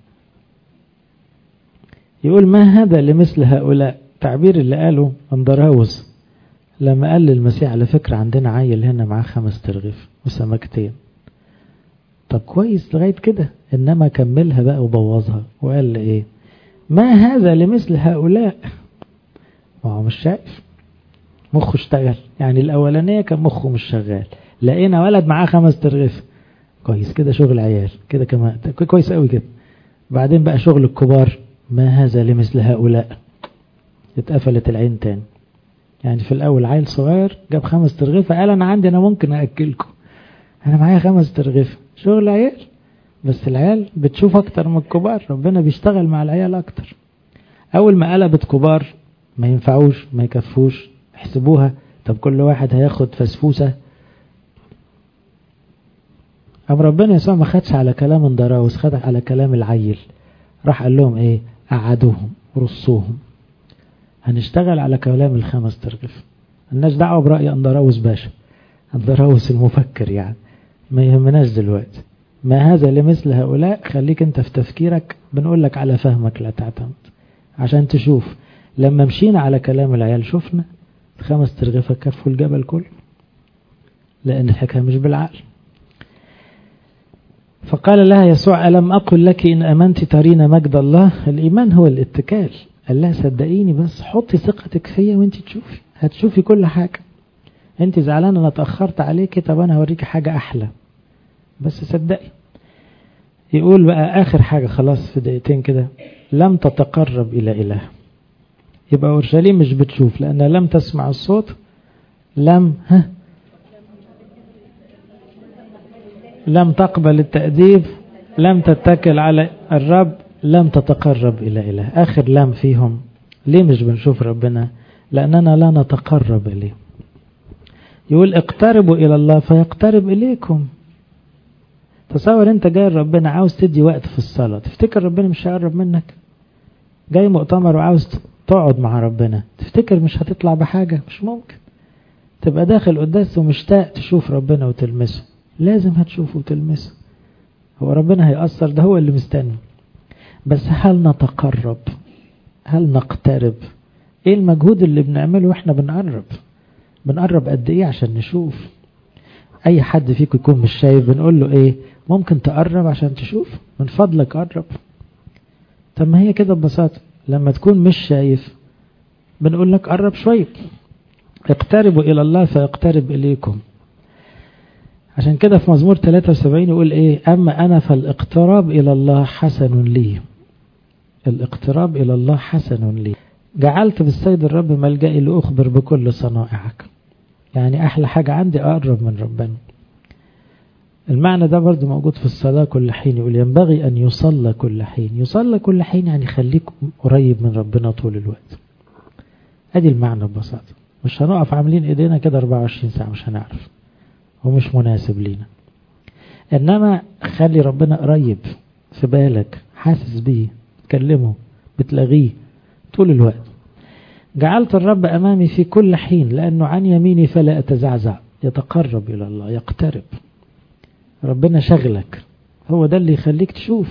A: يقول ما هذا لمثل هؤلاء. تعبير اللي قاله اندراوس لما قال للمسيح على فكرة عندنا عيل هنا معاه خمس ترغيف وسمكتين. طب كويس لغاية كده، انما كملها بقى وبوظها وقال ايه ما هذا لمثل هؤلاء. ما هو مش شايف، مخه اشتغل. يعني الاولانية كان مخه مش شغال، لقينا ولد معاه خمس ترغيف، كويس كده شغل عيال كده كمان كويس قوي كده. بعدين بقى شغل الكبار، ما هذا لمثل هؤلاء، اتقفلت العين تاني. يعني في الاول عيل صغير جاب خمس ترغيف قال انا عندي انا ممكن اكلكم، انا معايا خمس ترغيف، شغل عيال. بس العيال بتشوف اكتر من الكبار، ربنا بيشتغل مع العيال اكتر. اول ما قلبت كبار ما ينفعوش ما يكفوش، احسبوها. طب كل واحد هياخد فسفوسة. أم ربنا يسوع ما خدش على كلام اندراوس، خد على كلام العيل. راح قال لهم ايه، قعدوهم ورصوهم، هنشتغل على كلام الخمس ترغيف، مالناش دعوه برأي اندراوس باشا، اندراوس المفكر يعني، ما يهمناش دلوقتي. ما هذا لمثل هؤلاء، خليك انت في تفكيرك، بنقول لك على فهمك لا تعتمد. عشان تشوف لما مشينا على كلام العيال شفنا خمس ترغيفة كفوا الجبل كله، لأن الحكاية مش بالعقل. فقال لها يسوع ألم أقل لك إن أمنت ترين مجد الله؟ الإيمان هو الاتكال. قال لها صدقيني بس حطي ثقتك فيا وانت تشوفي، هتشوفي كل حاجة. انت زعلانة انا اتأخرت عليكي، طب انا هوريكي حاجة احلى، بس صدقي. يقول بقى اخر حاجة خلاص في دقيقتين كده، لم تتقرب الى اله. يبقى اورشليم مش بتشوف لانها لم تسمع الصوت، لم ها لم تقبل التأديب، لم تتكل على الرب، لم تتقرب الى اله. اخر لم فيهم. ليه مش بنشوف ربنا؟ لاننا لا نتقرب اليه. يقول اقتربوا الى الله فيقترب اليكم. تصور انت جاي ربنا عاوز تدي وقت في الصلاة، تفتكر ربنا مش هيقرب منك؟ جاي مؤتمر وعاوز تقعد مع ربنا، تفتكر مش هتطلع بحاجة؟ مش ممكن. تبقى داخل قداس ومشتاق تشوف ربنا وتلمسه، لازم هتشوفه وتلمسه. هو ربنا هيأثر؟ ده هو اللي مستني. بس هل نتقرب؟ هل نقترب؟ ايه المجهود اللي بنعمله واحنا بنقرب؟ بنقرب قد ايه عشان نشوف؟ اي حد فيكم يكون مش شايف بنقول له ايه؟ ممكن تقرب عشان تشوف؟ من فضلك قرب. طب ما هي كده ببساطة. لما تكون مش شايف بنقول لك قرب شوية. اقتربوا الى الله فيقترب اليكم. عشان كده في مزمور ثلاثة وسبعين يقول ايه؟ اما انا فالاقتراب الى الله حسن لي. الاقتراب الى الله حسن لي، جعلت بالسيد الرب ملجئي لأخبر بكل صنائعك. يعني أحلى حاجة عندي أقرب من ربنا. المعنى ده برضو موجود في الصلاة كل حين. يقول ينبغي أن يصلى كل حين. يصلى كل حين يعني خليك قريب من ربنا طول الوقت. أدي المعنى ببساطة. مش هنقف عاملين إيدينا كده أربعة وعشرين ساعة، مش هنعرف ومش مناسب لينا. إنما خلي ربنا قريب في بالك، حاسس بيه، تكلمه، بتلاغيه طول الوقت. جعلت الرب أمامي في كل حين لأنه عن يميني فلا أتزعزع. يتقرب إلى الله، يقترب. ربنا شغلك، هو ده اللي يخليك تشوف.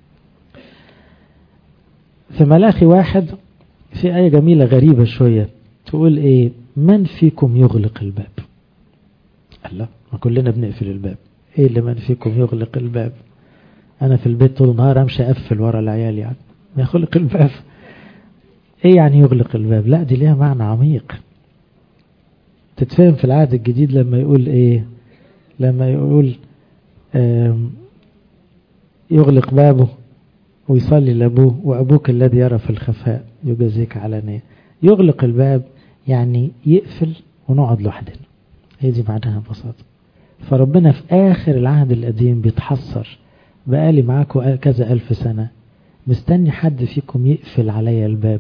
A: في ملاخي واحد في آية جميلة غريبة شوية تقول إيه؟ من فيكم يغلق الباب؟ الله، ما كلنا بنقفل الباب. إيه اللي من فيكم يغلق الباب؟ أنا في البيت طول النهار أمشي أقفل ورا العيال، يعني ما يغلق الباب. ايه يعني يغلق الباب؟ لا، دي ليها معنى عميق تتفهم في العهد الجديد. لما يقول ايه؟ لما يقول يغلق بابه ويصلي لابوه وابوك الذي يرى في الخفاء يجازيك علانية. يغلق الباب يعني يقفل ونقعد لوحدنا. هي دي معناها ببساطة. فربنا في اخر العهد القديم بيتحسر، بقالي معاكم كذا الف سنة مستني حد فيكم يقفل عليا الباب،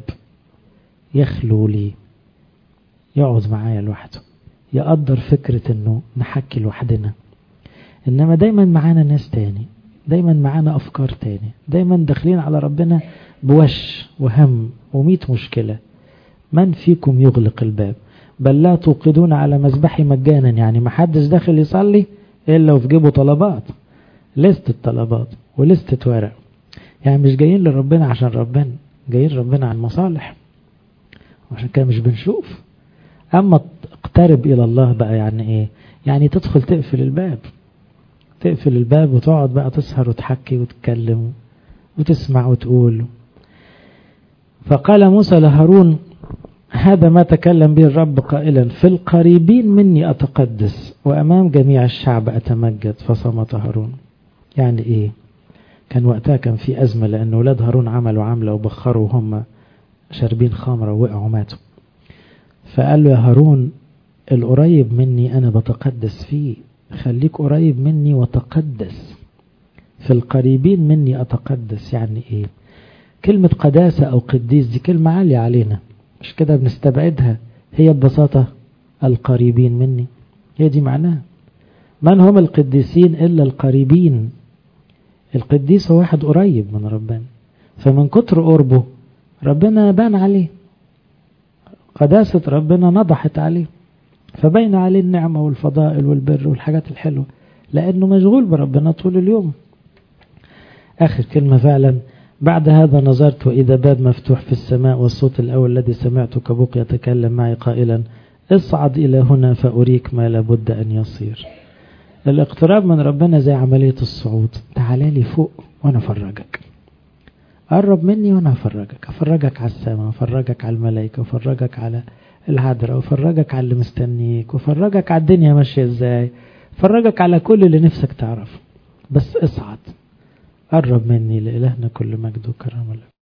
A: يخلو لي، يقعد معايا لوحده، يقدر فكرة انه نحكي لوحدنا. انما دايما معانا ناس تاني، دايما معانا افكار تاني، دايما داخلين على ربنا بوش وهم وميت مشكلة. من فيكم يغلق الباب؟ بل لا توقدون على مذبحي مجانا. يعني ما حدش داخل يصلي الا وفي جيبه طلبات، لستة طلبات ولستة ورق. يعني مش جايين لربنا عشان ربنا، جايين ربنا عن مصالح، وعشان كده مش بنشوف. اما اقترب الى الله بقى يعني ايه؟ يعني تدخل تقفل الباب، تقفل الباب وتقعد بقى تسهر وتحكي وتتكلم وتسمع وتقول. فقال موسى لهارون هذا ما تكلم به الرب قائلا في القريبين مني أتقدس وأمام جميع الشعب أتمجد. فصمت هارون. يعني ايه؟ كان وقتها كان في أزمة لأن ولاد هارون عملوا عملة وبخروا هم شاربين خمرة ووقعوا ماتوا. فقال له يا هارون القريب مني أنا بتقدس فيه، خليك قريب مني وتقدس. في القريبين مني أتقدس يعني إيه؟ كلمة قداسة أو قديس دي كلمة عالية علينا، مش كده بنستبعدها. هي ببساطة القريبين مني، هي دي معناها. من هم القديسين إلا القريبين؟ القديس هو واحد قريب من ربنا، فمن كتر قربه ربنا بان عليه، قداسة ربنا نضحت عليه، فبين عليه النعمة والفضائل والبر والحاجات الحلوة لأنه مشغول بربنا طول اليوم. آخر كلمة فعلا. بعد هذا نظرت وإذا باب مفتوح في السماء والصوت الأول الذي سمعته كبوق يتكلم معي قائلا اصعد إلى هنا فأريك ما لابد أن يصير. الاقتراب من ربنا زي عملية الصعود، تعالى لي فوق وانا افرجك، قرب مني وانا افرجك، افرجك على السماء، افرجك على الملائكة، افرجك على الهدرة، افرجك على اللي مستنيك، وافرجك على الدنيا ماشية ازاي، افرجك على كل اللي نفسك تعرفه، بس اصعد، قرب مني. لإلهنا كل مجد وكرامة.